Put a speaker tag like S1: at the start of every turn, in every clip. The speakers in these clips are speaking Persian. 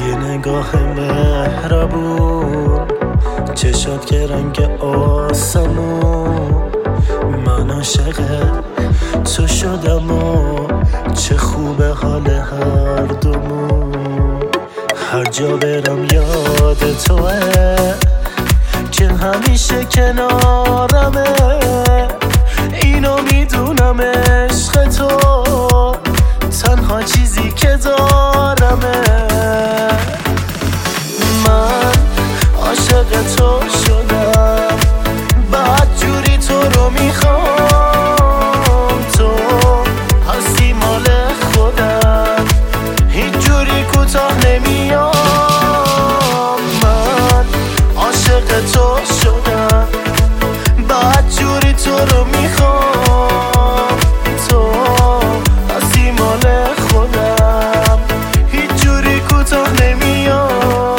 S1: یه نگاه مهربون، چشات که رنگ آسمون. من عاشق تو شدم و چه خوبه حال هر دومون. هر جا برم یاد توه که همیشه کنارمه. اینو میدونم عشق تو تنها چیزی که دارمه. من عاشق تو شدم، بعد جوری تو رو میخوام. تو هستی مال خودم، هیچ جوری کوتاه نمیام. من عاشق تو شدم، بعد جوری تو رو میخوام. تو هستی مال خودم، هیچ جوری کوتاه نمیام.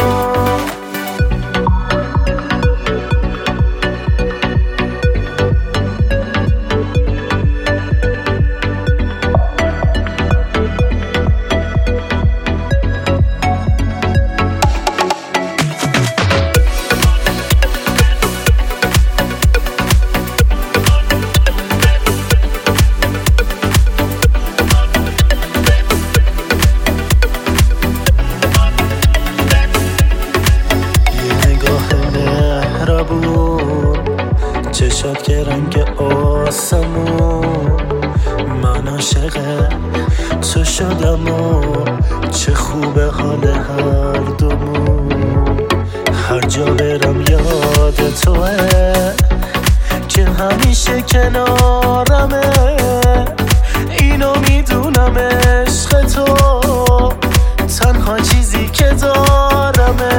S1: چشات که رنگ آسمون. من عاشق تو شدم و چه خوبه حال هر دومون. هر جا برم یاد توه که همیشه کنارمه. اینو میدونم عشق تو تنها چیزی که دارمه.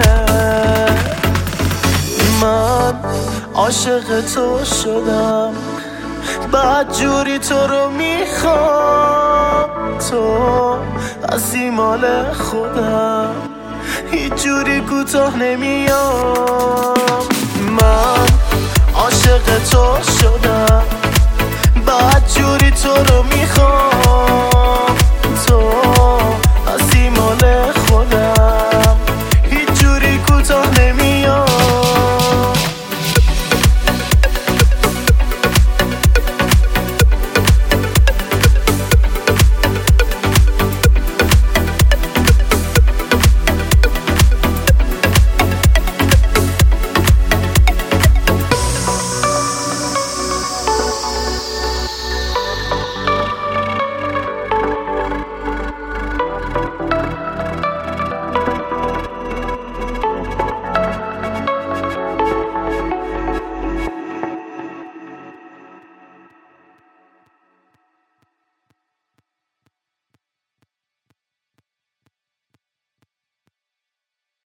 S1: من عاشق تو شدم، بعد جوری تو رو میخوام. تو هستی مال خودم، هیچ جوری کوتاه نمیام. من عاشق تو شدم، بعد جوری تو رو میخوام.